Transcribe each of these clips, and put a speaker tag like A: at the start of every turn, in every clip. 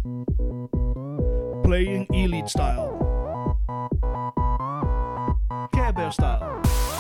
A: Playing Elite style, Care Bear style.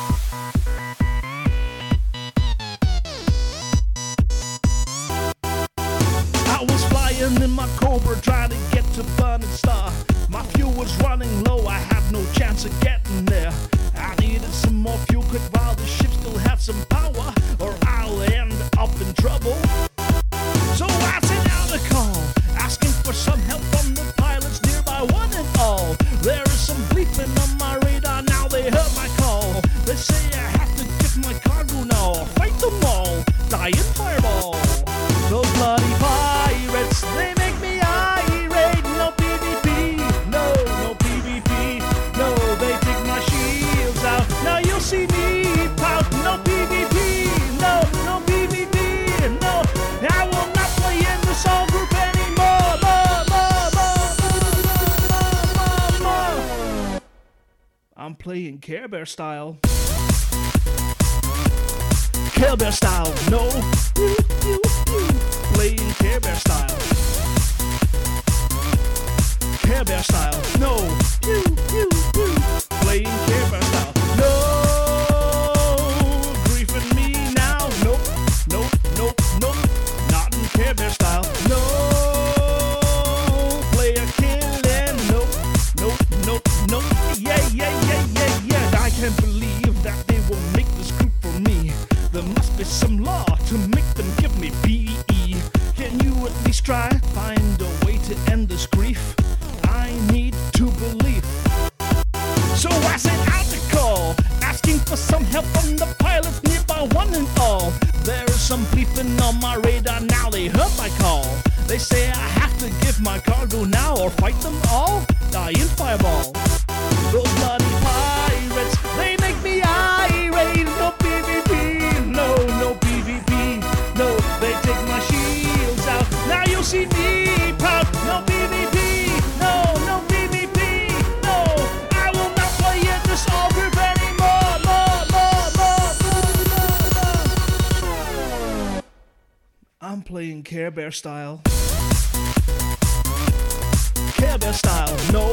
A: I was flying in my Cobra trying to get to Burning Star. My fuel was running low, I had no chance of getting there. I needed some more fuel quick while the ship still had some power, or I'll end up in trouble. So I sent out a call, asking for some help from the pilots nearby, one and all. There is some bleeping on my radar, now they heard my call. They say I have to give my cargo now, or fight them all, die in fireball. Those bloody pirates, they make me irate. No PvP, no PvP, no, they take my shields out. Now you'll see me pout. No PvP, no PvP, no, I will not play in the Soul Group anymore. More. I'm playing Care Bear style. Care Bear style, no. Playing Care Bear style. Care Bear style, no. Playing Care Bear style, no. Griefing me now, nope. Not in Care Bear style, no. Player killing, nope. Yeah. I can't believe that they will make this group for me. There must be some law to make them give me BE. Can you at least try? Find a way to end this grief. I need to believe. So I sent out a call, asking for some help from the pilots nearby, one and all. There is some bleeping on my radar, now they heard my call. They say I have to give my cargo now, or fight them all, die in fireball. Those bloody pirates, they make me irate. No PvP, no PvP, no, they take my shields out. Now you'll see me pout. No PvP, no PvP, no, I will not play in the Soul Group anymore. More. I'm playing Care Bear style. Care Bear style, no.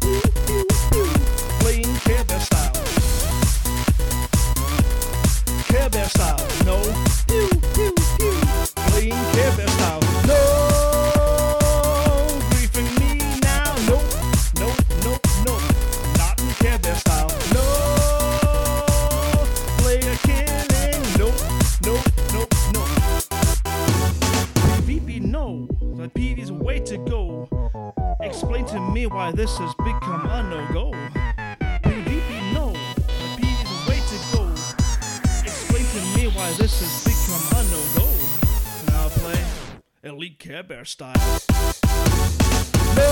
A: Playing Care Bear style. Care Bear style, no. Playing Care Bear style, no. Griefing me now, no. Not in Care Bear style, no. Player killing, no. PvP, no. The PvP's a way to go. Explain to me why this has become a no-go. PvP, no. The PvP's a way to go. Explain to me why this has become a no-go. Now I play Elite Care Bear style. No,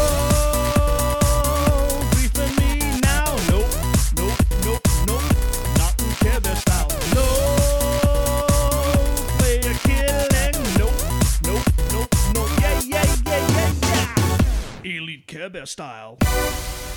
A: griefing me now. Nope. Not in Care Bear style. No, player killing. Nope. Yeah. Elite Care Bear style.